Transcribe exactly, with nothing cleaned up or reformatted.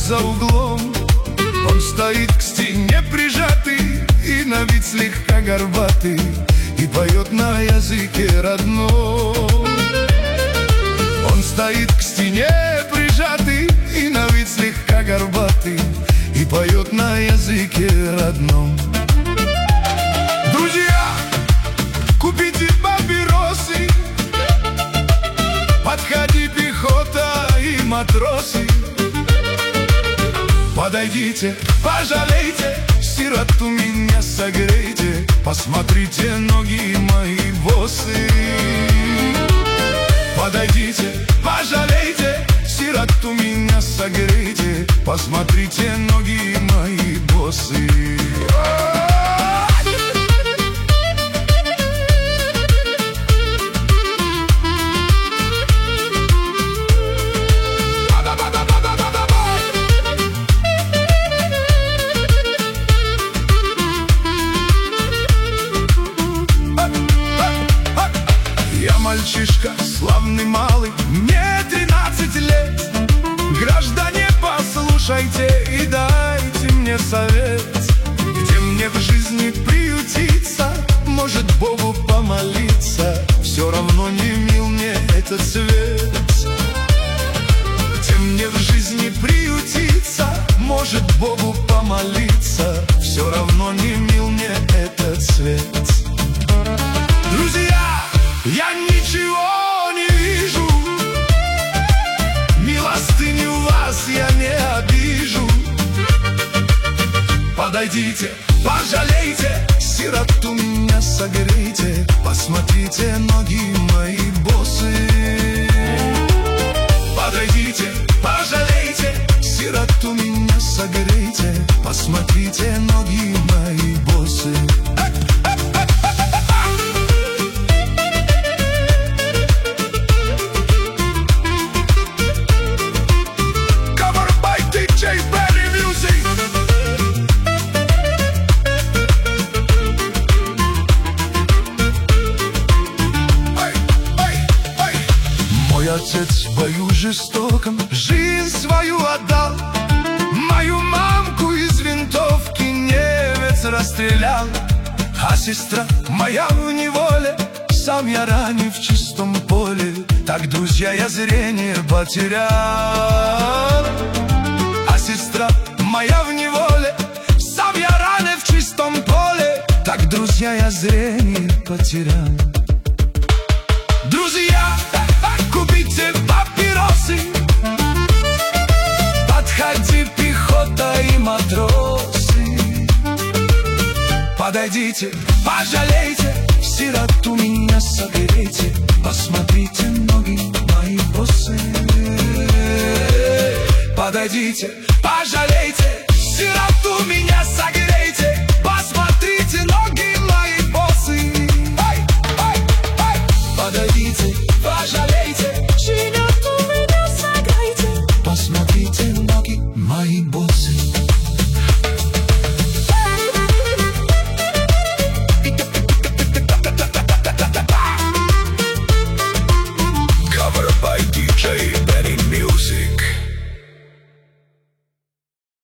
за углом. Он стоит к стене прижатый и на вид слегка горбатый, и поет на языке родном. Он стоит к стене прижатый и на вид слегка горбатый, и поет на языке родном. Друзья, купите папиросы, подходи, пехота и матросы. Подойдите, пожалейте, сироту меня согрейте, посмотрите, ноги мои босы. Подойдите, пожалейте, сироту меня согрейте, посмотрите, ноги мои босы. Мальчишка славный малый, мне тринадцать лет. Граждане, послушайте и дайте мне совет. Где мне в жизни приютиться, может Богу помолиться, все равно не мил мне этот свет. Где мне в жизни приютиться, может Богу помолиться, все равно не мил мне этот свет. Друзья, я ничего не вижу, милостыню вас я не обижу. Подойдите, пожалейте, сироту меня согрейте, посмотрите, ноги мои босы. Подойдите, пожалейте, сироту меня согрейте, посмотрите, ноги мои босы. Отец в бою жестоком жизнь свою отдал, мою мамку из винтовки немец расстрелял. А сестра моя в неволе, сам я ранен в чистом поле. Так, друзья, я зрение потерял. А сестра моя в неволе, сам я ранен в чистом поле. Так, друзья, я зрение потерял. Друзья, купите папиросы, подходи, пехота и матросы. Подойдите, пожалейте, сироту меня согрейте, посмотрите, ноги мои босы. Подойдите, пожалейте, сироту меня согрейте, посмотрите, ноги мои босы. Подойдите, пожалейте, сироту меня согрейте, посмотрите, ноги мои босы.